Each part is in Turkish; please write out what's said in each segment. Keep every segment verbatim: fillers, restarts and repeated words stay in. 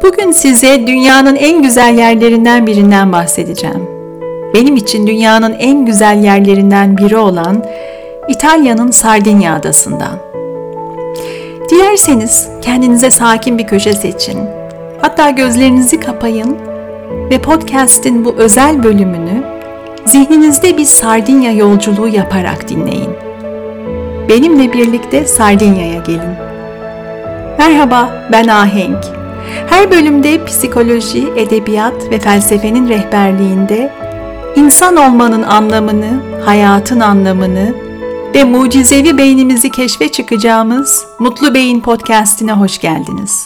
Bugün size dünyanın en güzel yerlerinden birinden bahsedeceğim. Benim için dünyanın en güzel yerlerinden biri olan İtalya'nın Sardinya adasından. Dilerseniz kendinize sakin bir köşe seçin. Hatta gözlerinizi kapayın ve podcast'in bu özel bölümünü zihninizde bir Sardinya yolculuğu yaparak dinleyin. Benimle birlikte Sardinya'ya gelin. Merhaba, ben Ahenk. Her bölümde psikoloji, edebiyat ve felsefenin rehberliğinde insan olmanın anlamını, hayatın anlamını ve mucizevi beynimizi keşfe çıkacağımız Mutlu Beyin Podcast'ine hoş geldiniz.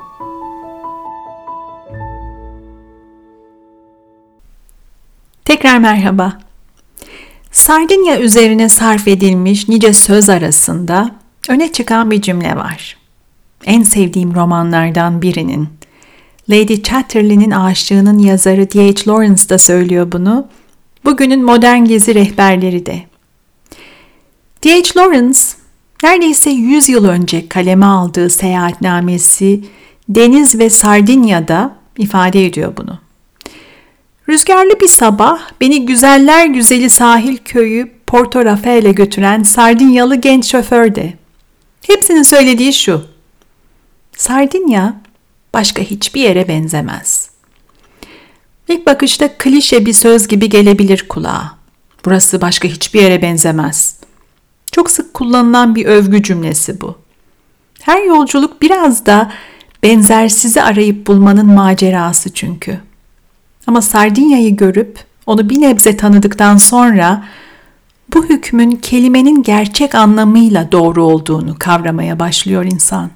Tekrar merhaba. Sardinya üzerine sarf edilmiş nice söz arasında öne çıkan bir cümle var. En sevdiğim romanlardan birinin, Lady Chatterley'nin Aşığı'nın yazarı D H Lawrence da söylüyor bunu. Bugünün modern gezi rehberleri de. D H Lawrence, neredeyse yüz yıl önce kaleme aldığı seyahatnamesi Deniz ve Sardinya'da ifade ediyor bunu. Rüzgarlı bir sabah beni güzeller güzeli sahil köyü Porto Raffael'e götüren Sardinyalı genç şoför de. Hepsinin söylediği şu: Sardinya başka hiçbir yere benzemez. İlk bakışta klişe bir söz gibi gelebilir kulağa. Burası başka hiçbir yere benzemez. Çok sık kullanılan bir övgü cümlesi bu. Her yolculuk biraz da benzersizi arayıp bulmanın macerası çünkü. Ama Sardinya'yı görüp onu bir nebze tanıdıktan sonra bu hükmün kelimenin gerçek anlamıyla doğru olduğunu kavramaya başlıyor insan.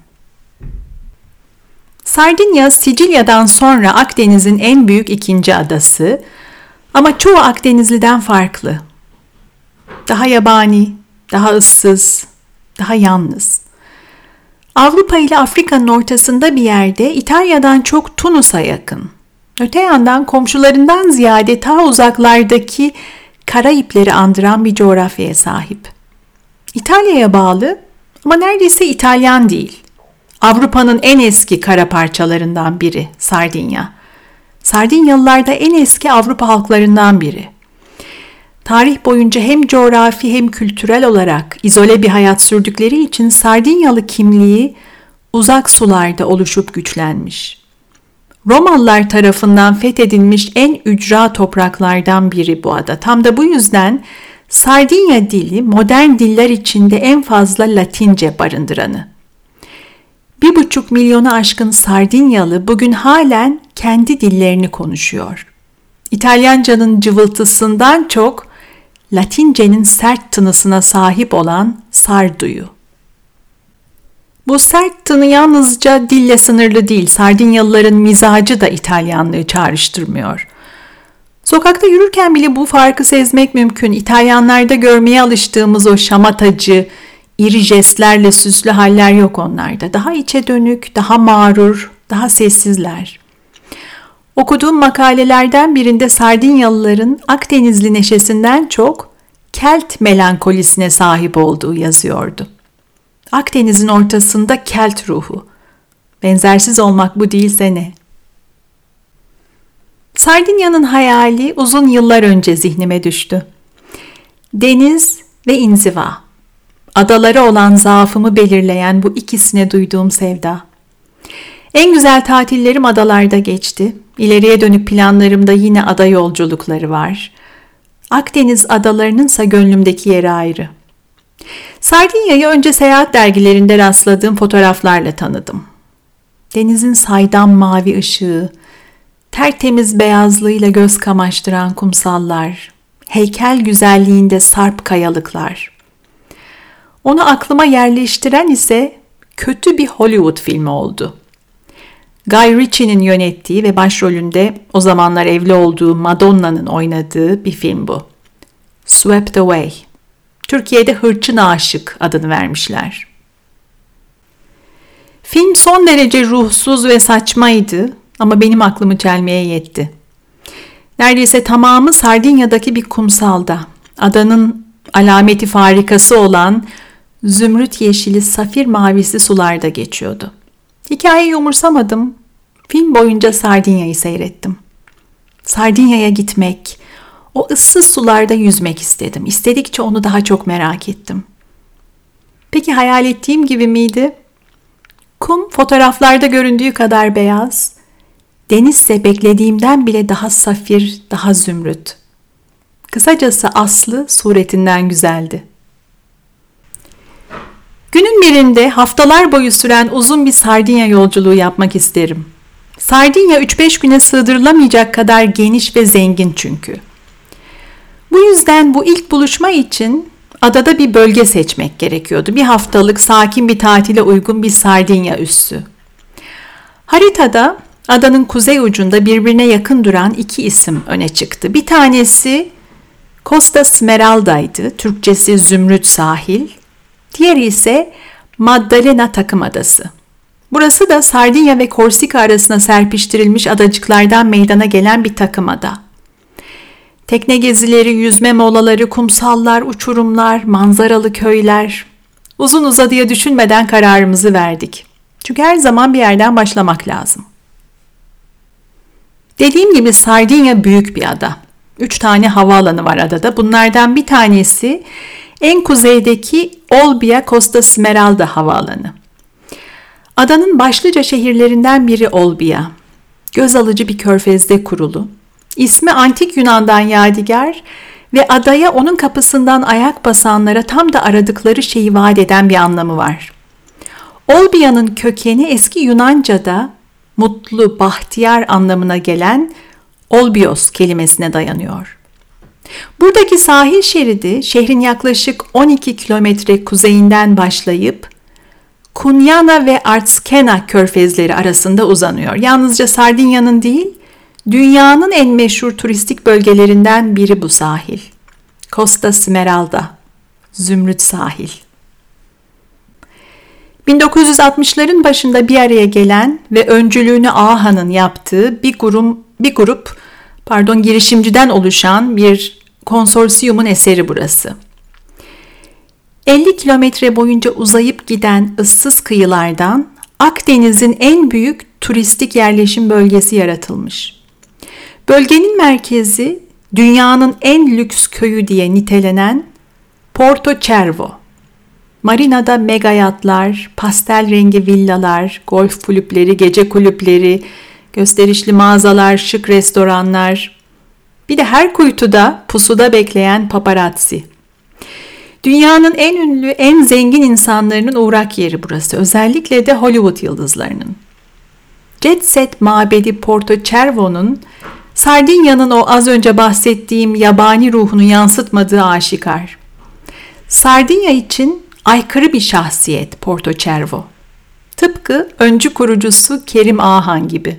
Sardinya, Sicilya'dan sonra Akdeniz'in en büyük ikinci adası ama çoğu Akdenizli'den farklı. Daha yabani, daha ıssız, daha yalnız. Avrupa ile Afrika'nın ortasında bir yerde İtalya'dan çok Tunus'a yakın. Öte yandan komşularından ziyade ta uzaklardaki Karayipleri andıran bir coğrafyaya sahip. İtalya'ya bağlı ama neredeyse İtalyan değil. Avrupa'nın en eski kara parçalarından biri Sardinya. Sardinyalılar da en eski Avrupa halklarından biri. Tarih boyunca hem coğrafi hem kültürel olarak izole bir hayat sürdükleri için Sardinyalı kimliği uzak sularda oluşup güçlenmiş. Romalılar tarafından fethedilmiş en ücra topraklardan biri bu ada. Tam da bu yüzden Sardinya dili modern diller içinde en fazla Latince barındıranı. Bir buçuk milyonu aşkın Sardinyalı bugün halen kendi dillerini konuşuyor. İtalyancanın cıvıltısından çok Latincenin sert tınısına sahip olan Sarduyu. Bu sert tını yalnızca dille sınırlı değil, Sardinyalıların mizacı da İtalyanlığı çağrıştırmıyor. Sokakta yürürken bile bu farkı sezmek mümkün. İtalyanlarda görmeye alıştığımız o şamatacı, İri jestlerle süslü haller yok onlarda. Daha içe dönük, daha mağrur, daha sessizler. Okuduğum makalelerden birinde Sardinyalıların Akdenizli neşesinden çok Kelt melankolisine sahip olduğu yazıyordu. Akdeniz'in ortasında Kelt ruhu. Benzersiz olmak bu değilse ne? Sardinya'nın hayali uzun yıllar önce zihnime düştü. Deniz ve inziva. Adalara olan zaafımı belirleyen bu ikisine duyduğum sevda. En güzel tatillerim adalarda geçti. İleriye dönük planlarımda yine ada yolculukları var. Akdeniz adalarınınsa gönlümdeki yeri ayrı. Sardinya'yı önce seyahat dergilerinde rastladığım fotoğraflarla tanıdım. Denizin saydam mavi ışığı, tertemiz beyazlığıyla göz kamaştıran kumsallar, heykel güzelliğinde sarp kayalıklar. Onu aklıma yerleştiren ise kötü bir Hollywood filmi oldu. Guy Ritchie'nin yönettiği ve başrolünde o zamanlar evli olduğu Madonna'nın oynadığı bir film bu. Swept Away. Türkiye'de Hırçın Aşık adını vermişler. Film son derece ruhsuz ve saçmaydı ama benim aklımı çelmeye yetti. Neredeyse tamamı Sardinya'daki bir kumsalda, adanın alameti farikası olan zümrüt yeşili safir mavisi sularda geçiyordu. Hikayeyi umursamadım. Film boyunca Sardinya'yı seyrettim. Sardinya'ya gitmek, o ıssız sularda yüzmek istedim. İstedikçe onu daha çok merak ettim. Peki hayal ettiğim gibi miydi? Kum fotoğraflarda göründüğü kadar beyaz, denizse beklediğimden bile daha safir, daha zümrüt. Kısacası aslı suretinden güzeldi. Günün birinde haftalar boyu süren uzun bir Sardinya yolculuğu yapmak isterim. Sardinya üç beş güne sığdırılamayacak kadar geniş ve zengin çünkü. Bu yüzden bu ilk buluşma için adada bir bölge seçmek gerekiyordu. Bir haftalık sakin bir tatile uygun bir Sardinya üssü. Haritada adanın kuzey ucunda birbirine yakın duran iki isim öne çıktı. Bir tanesi Costa Smeralda'ydı, Türkçesi Zümrüt Sahil. Diğeri ise Maddalena Takımadası. Burası da Sardinya ve Korsika arasına serpiştirilmiş adacıklardan meydana gelen bir takımada. Tekne gezileri, yüzme molaları, kumsallar, uçurumlar, manzaralı köyler. Uzun uzadıya düşünmeden kararımızı verdik. Çünkü her zaman bir yerden başlamak lazım. Dediğim gibi Sardinya büyük bir ada. Üç tane havaalanı var adada. Bunlardan bir tanesi en kuzeydeki Olbia Costa Smeralda havaalanı. Adanın başlıca şehirlerinden biri Olbia. Göz alıcı bir körfezde kurulu. İsmi antik Yunan'dan yadigar ve adaya onun kapısından ayak basanlara tam da aradıkları şeyi vaat eden bir anlamı var. Olbia'nın kökeni eski Yunanca'da mutlu, bahtiyar anlamına gelen Olbios kelimesine dayanıyor. Buradaki sahil şeridi şehrin yaklaşık on iki kilometre kuzeyinden başlayıp Kunyana ve Artskena körfezleri arasında uzanıyor. Yalnızca Sardinya'nın değil, dünyanın en meşhur turistik bölgelerinden biri bu sahil. Costa Smeralda, Zümrüt Sahil. bin dokuz yüz altmışların başında bir araya gelen ve öncülüğünü Aha'nın yaptığı bir grup, bir grup pardon, girişimciden oluşan bir konsorsiyumun eseri burası. elli kilometre boyunca uzayıp giden ıssız kıyılardan Akdeniz'in en büyük turistik yerleşim bölgesi yaratılmış. Bölgenin merkezi dünyanın en lüks köyü diye nitelenen Porto Cervo. Marinada mega yatlar, pastel rengi villalar, golf kulüpleri, gece kulüpleri, gösterişli mağazalar, şık restoranlar. Bir de her kuytuda pusuda bekleyen paparazzi. Dünyanın en ünlü, en zengin insanların uğrak yeri burası. Özellikle de Hollywood yıldızlarının. Jet Set mabedi Porto Cervo'nun Sardinya'nın o az önce bahsettiğim yabani ruhunu yansıtmadığı aşikar. Sardinya için aykırı bir şahsiyet Porto Cervo. Tıpkı öncü kurucusu Kerim Ağahan gibi.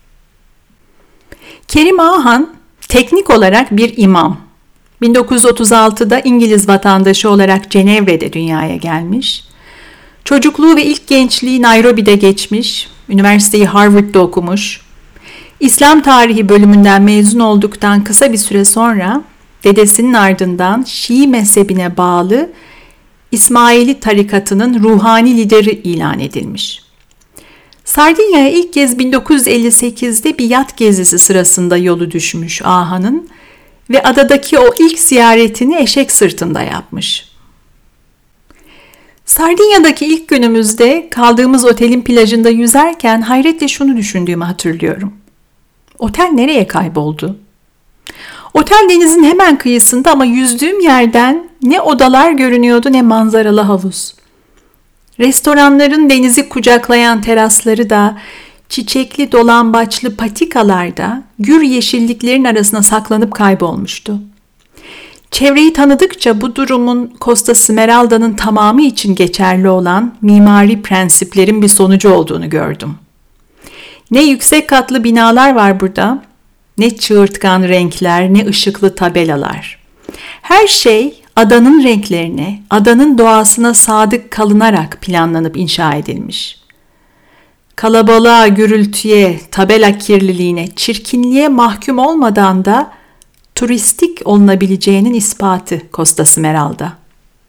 Kerim Ağahan teknik olarak bir imam. bin dokuz yüz otuz altıda İngiliz vatandaşı olarak Cenevre'de dünyaya gelmiş. Çocukluğu ve ilk gençliği Nairobi'de geçmiş. Üniversiteyi Harvard'da okumuş. İslam tarihi bölümünden mezun olduktan kısa bir süre sonra dedesinin ardından Şii mezhebine bağlı İsmaili tarikatının ruhani lideri ilan edilmiş. Sardinya'ya ilk kez bin dokuz yüz elli sekizde bir yat gezisi sırasında yolu düşmüş Aha'nın ve adadaki o ilk ziyaretini eşek sırtında yapmış. Sardinya'daki ilk günümüzde kaldığımız otelin plajında yüzerken hayretle şunu düşündüğümü hatırlıyorum. Otel nereye kayboldu? Otel denizin hemen kıyısında ama yüzdüğüm yerden ne odalar görünüyordu ne manzaralı havuz. Restoranların denizi kucaklayan terasları da, çiçekli dolambaçlı patikalarda gür yeşilliklerin arasına saklanıp kaybolmuştu. Çevreyi tanıdıkça bu durumun Costa Smeralda'nın tamamı için geçerli olan mimari prensiplerin bir sonucu olduğunu gördüm. Ne yüksek katlı binalar var burada, ne çığırtkan renkler, ne ışıklı tabelalar. Her şey adanın renklerine, adanın doğasına sadık kalınarak planlanıp inşa edilmiş. Kalabalığa, gürültüye, tabela kirliliğine, çirkinliğe mahkum olmadan da turistik olunabileceğinin ispatı Costa Smeralda.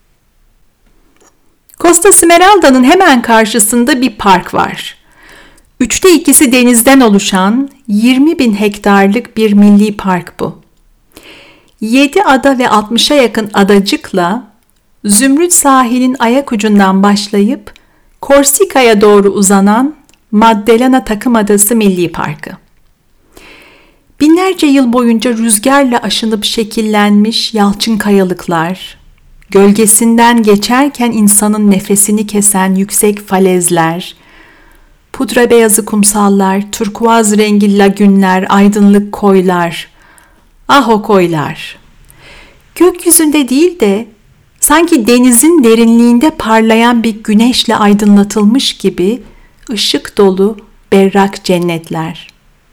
Costa Smeralda'nın hemen karşısında bir park var. Üçte ikisi denizden oluşan yirmi bin hektarlık bir milli park bu. Yedi ada ve altmışa yakın adacıkla Zümrüt sahilin ayak ucundan başlayıp Korsika'ya doğru uzanan Maddalena Takımadası Milli Parkı. Binlerce yıl boyunca rüzgarla aşınıp şekillenmiş yalçın kayalıklar, gölgesinden geçerken insanın nefesini kesen yüksek falezler, pudra beyazı kumsallar, turkuaz rengi lagünler, aydınlık koylar, ah o koylar. Gökyüzünde değil de sanki denizin derinliğinde parlayan bir güneşle aydınlatılmış gibi ışık dolu berrak cennetler.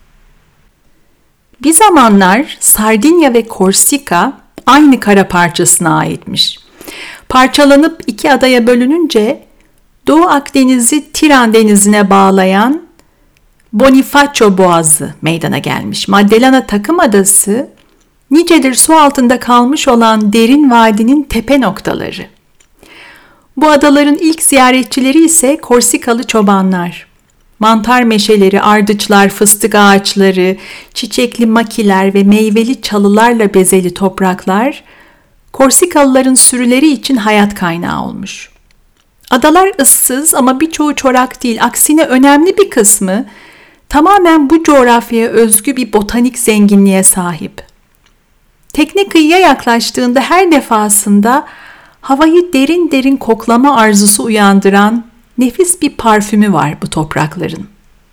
Bir zamanlar Sardinya ve Korsika aynı kara parçasına aitmiş. Parçalanıp iki adaya bölününce Doğu Akdeniz'i Tiran denizine bağlayan Bonifacio Boğazı meydana gelmiş. Maddalena Takımadası nicedir su altında kalmış olan derin vadinin tepe noktaları. Bu adaların ilk ziyaretçileri ise Korsikalı çobanlar. Mantar meşeleri, ardıçlar, fıstık ağaçları, çiçekli makiler ve meyveli çalılarla bezeli topraklar, Korsikalıların sürüleri için hayat kaynağı olmuş. Adalar ıssız ama birçoğu çorak değil, aksine önemli bir kısmı tamamen bu coğrafyaya özgü bir botanik zenginliğe sahip. Tekne kıyıya yaklaştığında her defasında havayı derin derin koklama arzusu uyandıran nefis bir parfümü var bu toprakların.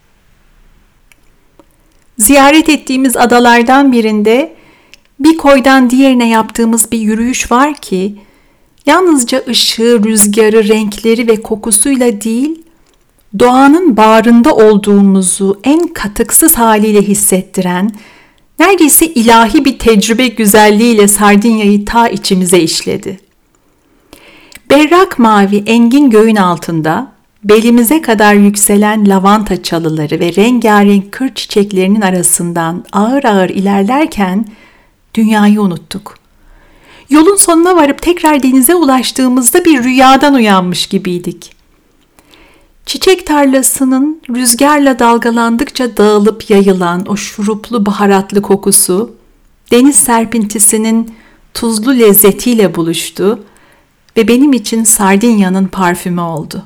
Ziyaret ettiğimiz adalardan birinde bir koydan diğerine yaptığımız bir yürüyüş var ki yalnızca ışığı, rüzgarı, renkleri ve kokusuyla değil, doğanın bağrında olduğumuzu en katıksız haliyle hissettiren, neredeyse ilahi bir tecrübe güzelliğiyle Sardinya'yı ta içimize işledi. Berrak mavi engin göğün altında belimize kadar yükselen lavanta çalıları ve rengarenk kır çiçeklerinin arasından ağır ağır ilerlerken dünyayı unuttuk. Yolun sonuna varıp tekrar denize ulaştığımızda bir rüyadan uyanmış gibiydik. Çiçek tarlasının rüzgarla dalgalandıkça dağılıp yayılan o şuruplu baharatlı kokusu, deniz serpintisinin tuzlu lezzetiyle buluştu ve benim için Sardinya'nın parfümü oldu.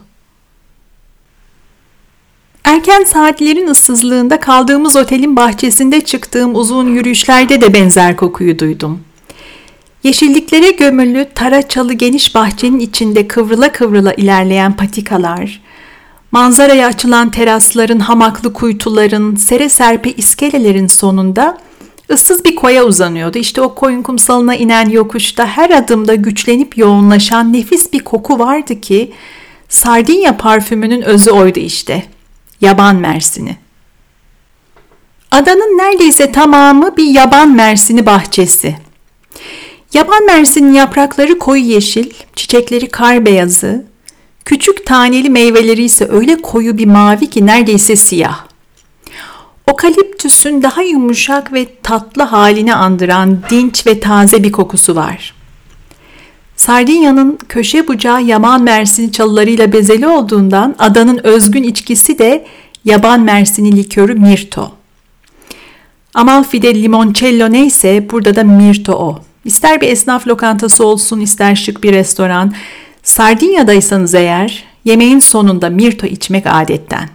Erken saatlerin ıssızlığında kaldığımız otelin bahçesinde çıktığım uzun yürüyüşlerde de benzer kokuyu duydum. Yeşilliklere gömülü taraçalı geniş bahçenin içinde kıvrıla kıvrıla ilerleyen patikalar, manzaraya açılan terasların, hamaklı kuytuların, sere serpe iskelelerin sonunda ıssız bir koya uzanıyordu. İşte o koyun kumsalına inen yokuşta her adımda güçlenip yoğunlaşan nefis bir koku vardı ki Sardinya parfümünün özü oydu işte. Yaban mersini. Adanın neredeyse tamamı bir yaban mersini bahçesi. Yaban mersinin yaprakları koyu yeşil, çiçekleri kar beyazı, küçük taneli meyveleri ise öyle koyu bir mavi ki neredeyse siyah. Okaliptüsün daha yumuşak ve tatlı halini andıran dinç ve taze bir kokusu var. Sardinya'nın köşe bucağı yaban mersini çalılarıyla bezeli olduğundan adanın özgün içkisi de yaban mersini likörü Mirto. Amalfi de limoncello neyse burada da Mirto o. İster bir esnaf lokantası olsun, ister şık bir restoran, Sardinya'daysanız eğer yemeğin sonunda Mirto içmek adetten.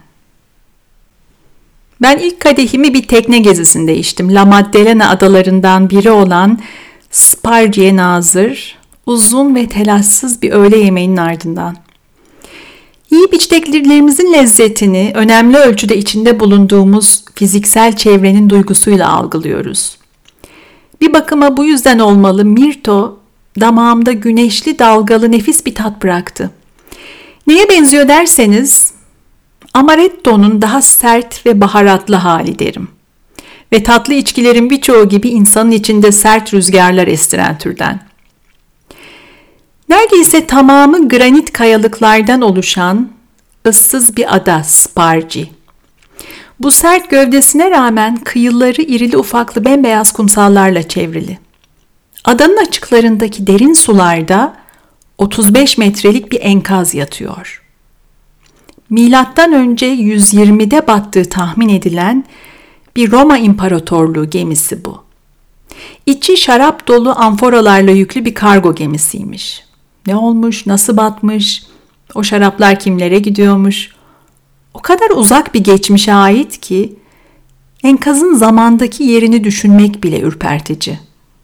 Ben ilk kadehimi bir tekne gezisinde içtim. La Maddalena adalarından biri olan Spargi'ye nazır, uzun ve telaşsız bir öğle yemeğinin ardından. Yiyip içtiklerimizin lezzetini önemli ölçüde içinde bulunduğumuz fiziksel çevrenin duygusuyla algılıyoruz. Bir bakıma bu yüzden olmalı Mirto damağımda güneşli dalgalı nefis bir tat bıraktı. Neye benziyor derseniz Amaretto'nun daha sert ve baharatlı hali derim. Ve tatlı içkilerin birçoğu gibi insanın içinde sert rüzgarlar estiren türden. Neredeyse tamamı granit kayalıklardan oluşan ıssız bir ada Spargi. Bu sert gövdesine rağmen kıyıları irili ufaklı bembeyaz kumsallarla çevrili. Adanın açıklarındaki derin sularda otuz beş metrelik bir enkaz yatıyor. milattan önce yüz yirmide battığı tahmin edilen bir Roma İmparatorluğu gemisi bu. İçi şarap dolu amforalarla yüklü bir kargo gemisiymiş. Ne olmuş, nasıl batmış, o şaraplar kimlere gidiyormuş? O kadar uzak bir geçmişe ait ki enkazın zamandaki yerini düşünmek bile ürpertici.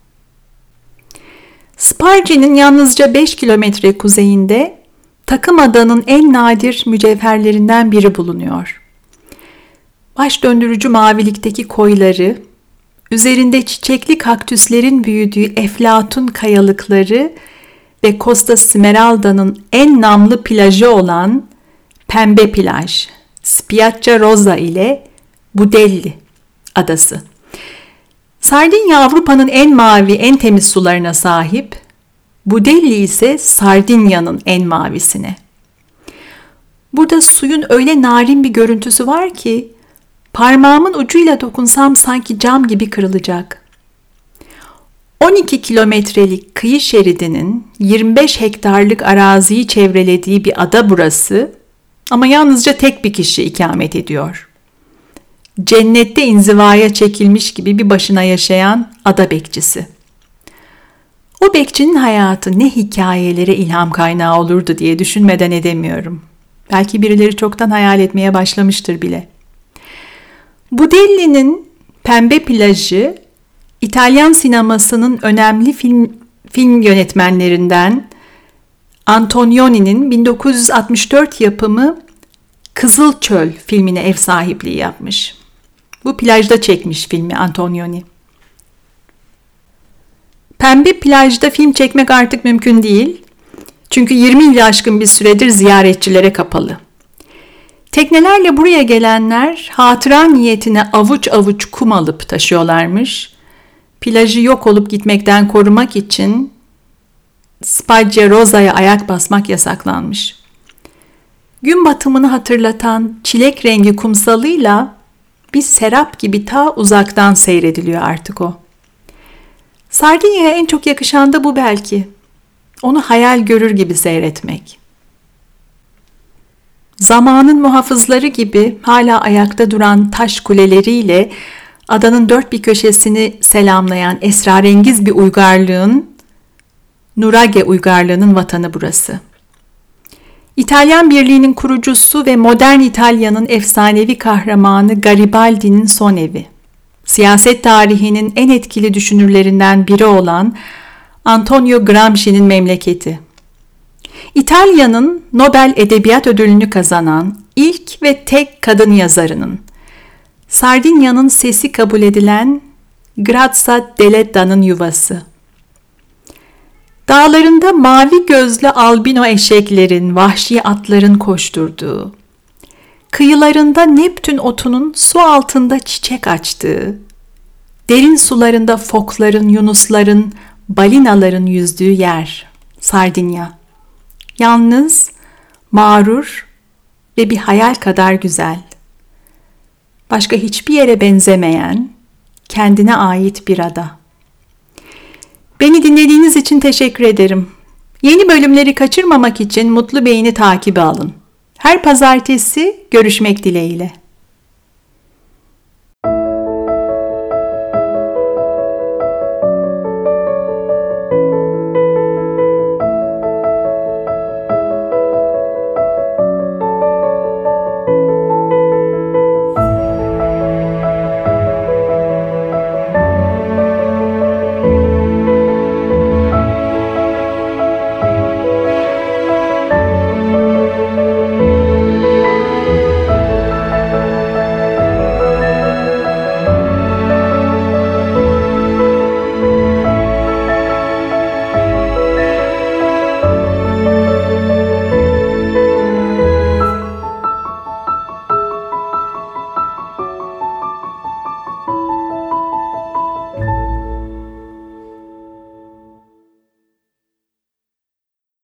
Sparge'nin yalnızca beş kilometre kuzeyinde Takımada'nın en nadir mücevherlerinden biri bulunuyor. Baş döndürücü mavilikteki koyları, üzerinde çiçekli kaktüslerin büyüdüğü eflatun kayalıkları ve Costa Smeralda'nın en namlı plajı olan Pembe Plaj, Spiaggia Rosa ile Budelli adası. Sardinya Avrupa'nın en mavi, en temiz sularına sahip, Budelli ise Sardinya'nın en mavisine. Burada suyun öyle narin bir görüntüsü var ki, parmağımın ucuyla dokunsam sanki cam gibi kırılacak. on iki kilometrelik kıyı şeridinin yirmi beş hektarlık araziyi çevrelediği bir ada burası ama yalnızca tek bir kişi ikamet ediyor. Cennette inzivaya çekilmiş gibi bir başına yaşayan ada bekçisi. O bekçinin hayatı ne hikayelere ilham kaynağı olurdu diye düşünmeden edemiyorum. Belki birileri çoktan hayal etmeye başlamıştır bile. Budelli'nin Pembe Plajı, İtalyan sinemasının önemli film, film yönetmenlerinden Antonioni'nin bin dokuz yüz altmış dört yapımı Kızıl Çöl filmine ev sahipliği yapmış. Bu plajda çekmiş filmi Antonioni. Pembe Plaj'da film çekmek artık mümkün değil. Çünkü yirmi yılı aşkın bir süredir ziyaretçilere kapalı. Teknelerle buraya gelenler hatıra niyetine avuç avuç kum alıp taşıyorlarmış. Plajı yok olup gitmekten korumak için Spiaggia Rosa'ya ayak basmak yasaklanmış. Gün batımını hatırlatan çilek rengi kumsalıyla bir serap gibi ta uzaktan seyrediliyor artık o. Sardinya'ya en çok yakışan da bu belki. Onu hayal görür gibi seyretmek. Zamanın muhafızları gibi hala ayakta duran taş kuleleriyle adanın dört bir köşesini selamlayan esrarengiz bir uygarlığın, Nuraghe uygarlığının vatanı burası. İtalyan Birliği'nin kurucusu ve modern İtalya'nın efsanevi kahramanı Garibaldi'nin son evi. Siyaset tarihinin en etkili düşünürlerinden biri olan Antonio Gramsci'nin memleketi. İtalya'nın Nobel Edebiyat Ödülünü kazanan ilk ve tek kadın yazarının, Sardinya'nın sesi kabul edilen Grazia Deledda'nın yuvası. Dağlarında mavi gözlü albino eşeklerin, vahşi atların koşturduğu, kıyılarında Neptün otunun su altında çiçek açtığı, derin sularında fokların, yunusların, balinaların yüzdüğü yer, Sardinya. Yalnız, mağrur ve bir hayal kadar güzel. Başka hiçbir yere benzemeyen, kendine ait bir ada. Beni dinlediğiniz için teşekkür ederim. Yeni bölümleri kaçırmamak için Mutlu Beyin'i takibe alın. Her pazartesi görüşmek dileğiyle.